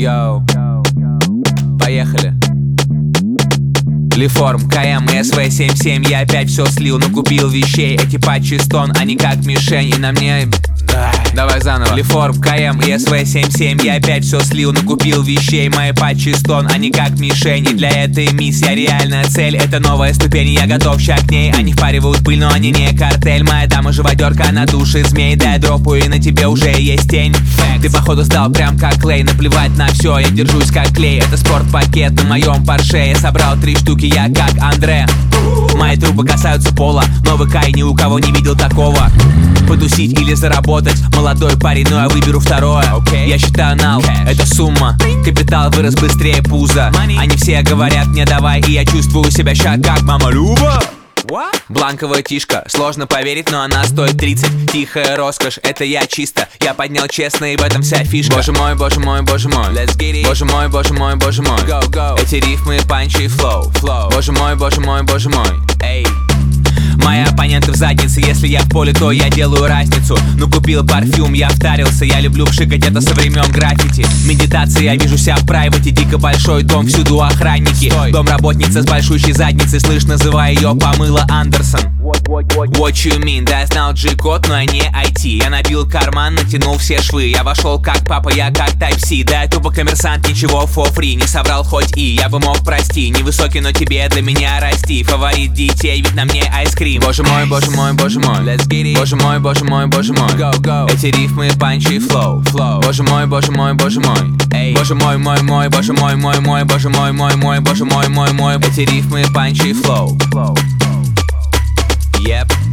Йоу, поехали. Леформ, КМ, СВ-77. Я опять все слил, но купил вещей. Эти патчи стон, они как мишень. И на мне... Давай заново. Леформ, КМ и СВ-77. Я опять все слил, но купил вещей. Мои патчи стон, они как мишень. И для этой миссии реальная цель. Это новая ступень, я готов ща к ней. Они впаривают пыль, но они не картель. Моя дама живодерка, она душит змей. Да я дропаю, и на тебе уже есть тень. Ты походу стал прям как клей. Наплевать на все, я держусь как клей. Это спортпакет на моем парше. Я собрал 3 штуки, я как Андре. Мои трубы касаются пола. Новый кай, ни у кого не видел такого. Потусить или заработать. Молодой парень, но я выберу второе. Я считаю нал, это сумма. Капитал вырос быстрее пуза. Они все говорят мне давай, и я чувствую себя ща как мама Люба. Бланковая тишка, сложно поверить, но она стоит 30. Тихая роскошь, это я чисто. Я поднял честно, и в этом вся фишка. Боже мой, боже мой, боже мой. Let's get it. Боже мой, боже мой, боже мой. Go, go. Эти рифмы, панчи и флоу. Боже мой, боже мой, боже мой. Эй. Мои оппоненты в заднице, если я в поле, то я делаю разницу. Ну купил парфюм, я втарился, я люблю пшикать это со времен граффити. Медитация, я вижу себя в прайвате, дико большой дом, всюду охранники. Домработница с большущей задницей, слышь, называй ее Памела Андерсон. What you mean? Да, я знал G-код, но я не IT. Я набил карман, натянул все швы. Я вошел как папа, я как Type-C. Да, я тупо коммерсант, ничего for free. Не соврал хоть и, я бы мог прости. Невысокий, но тебе для меня расти. Фаворит детей, ведь на мне айскрим. Боже мой, боже мой, боже мой. Let's get it. Боже мой, боже мой, боже мой. Go, go. Эти рифмы, панчи и флоу. Боже мой, боже мой, боже мой. Эй. Боже мой, мой, мой, боже мой, мой, мой, боже мой, мой, мой, боже мой, мой, мой. Эти рифмы, панчи и флоу. Yep.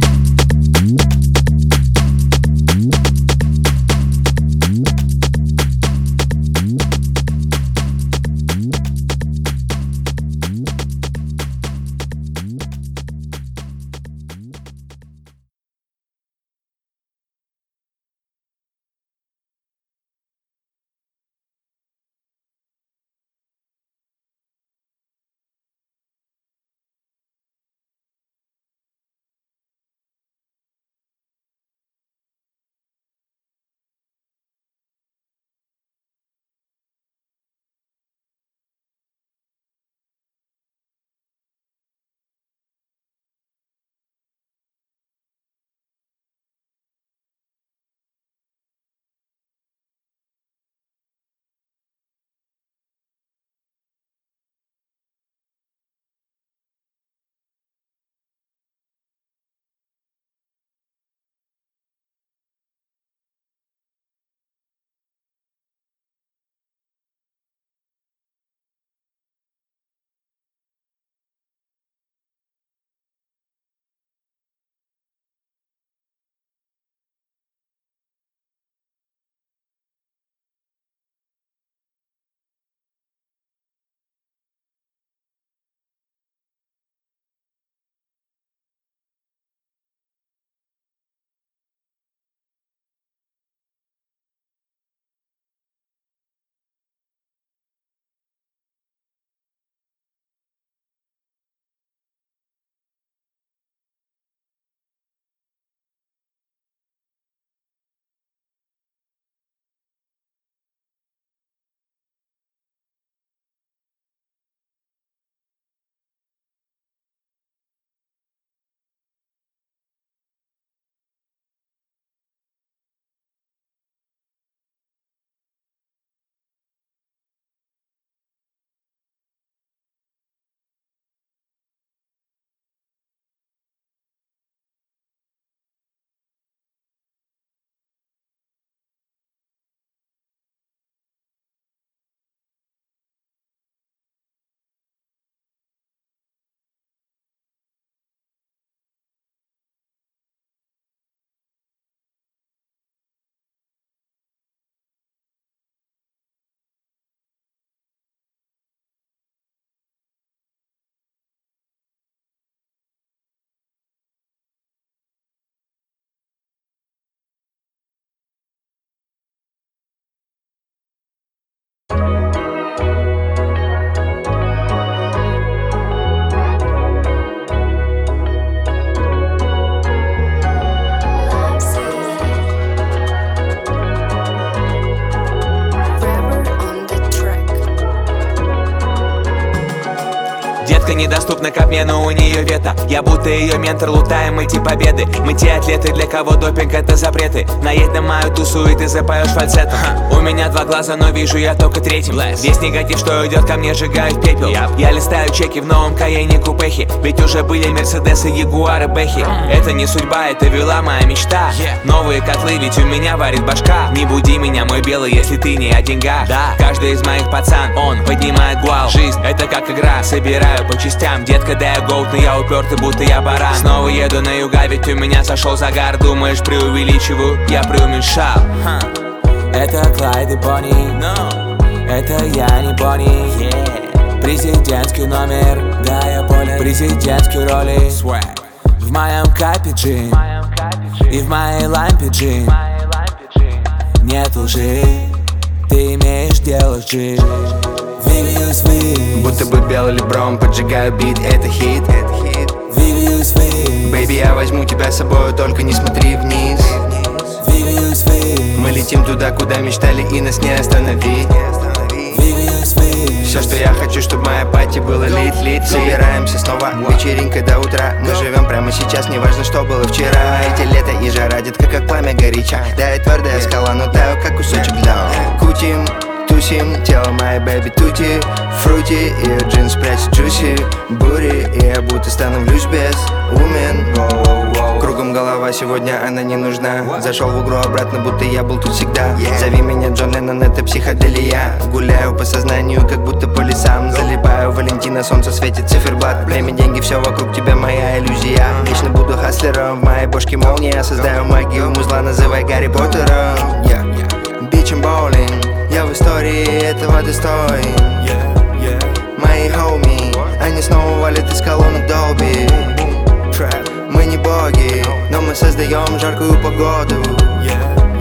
Детка недоступна к обмену, у нее вето. Я будто ее ментор, лутаем эти победы. Мы те атлеты, для кого допинг это запреты. Наедь на мою тусу и ты запоешь фальцетом. У меня два глаза, но вижу я только третьим. Весь негатив, что идет ко мне, сжигаю в пепел. Я листаю чеки в новом Каене купехи. Ведь уже были Мерседесы, Ягуары, Бэхи. Это не судьба, это вела моя мечта. Новые котлы, ведь у меня варит башка. Не буди меня, мой белый, если ты не о деньгах. Да, каждый из моих пацан, он поднимает гуал. Жизнь это как игра, собираю по частям. Детка, да я голд, но я упертый, будто я баран. Снова еду на юга, ведь у меня сошел загар. Думаешь, преувеличиваю, я преуменьшал. Это Клайд и Бонни, это я не Бонни. Президентский номер, да я понял. Президентские роли в моем капе джин и в моей лампе джин. Нет лжи, ты имеешь дело с джин. Двигаюсь вниз, будто бы белый леброн, поджигаю бит, это хит. Двигаюсь вниз, Бэйби, я возьму тебя с собой, только не смотри вниз. Двигаюсь вниз, мы летим туда, куда мечтали, и нас не остановить. Двигаюсь вниз, все, что я хочу, чтобы моя пати была лит-лит. Собираемся снова, вечеринка до утра. Мы живем прямо сейчас, неважно, что было вчера. Эти лето и жара, детка, как пламя горяча. Да, я твердая скала, но таю, как кусочек льда. Кутим, тусим, тело моей бэби тути, фрути. Ее джинс прячет джуси, бури. И я будто становлюсь без умен. Кругом голова, сегодня она не нужна. Зашел в игру обратно, будто я был тут всегда. Зови меня Джон Леннон, это психоделия. Гуляю по сознанию, как будто по лесам. Залипаю Валентина, солнце светит, циферблат. Время, деньги, все вокруг тебя моя иллюзия. Вечно буду хаслером, в моей бошке молния. Создаю магию музла, называй Гарри Поттером. Бич и боулинг, я в истории этого достоин. Мои хоуми, они снова валят из колонок Долби. Мы не боги, но мы создаем жаркую погоду.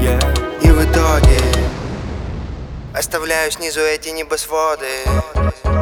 И в итоге оставляю снизу эти небосводы.